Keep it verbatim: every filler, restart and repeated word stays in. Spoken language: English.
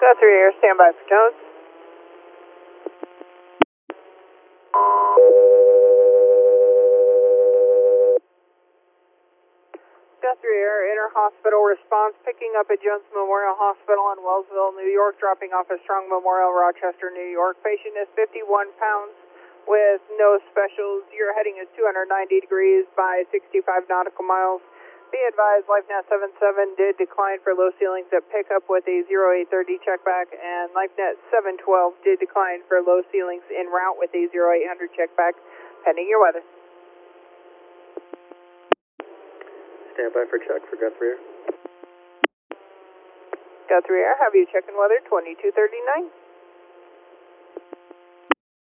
Guthrie Air, stand by for tones. Guthrie Air, inter-hospital response, picking up at Jones Memorial Hospital in Wellsville, New York, dropping off at Strong Memorial, Rochester, New York. Patient is fifty-one pounds with no specials. Your heading is two hundred ninety degrees by sixty-five nautical miles. Be advised, LifeNet seven seven did decline for low ceilings at pickup with a zero eight thirty checkback, and LifeNet seven twelve did decline for low ceilings en route with a zero eight hundred checkback, pending your weather. Stand by for check for Guthrie Air. Guthrie Air, have you check-in weather twenty-two thirty-nine.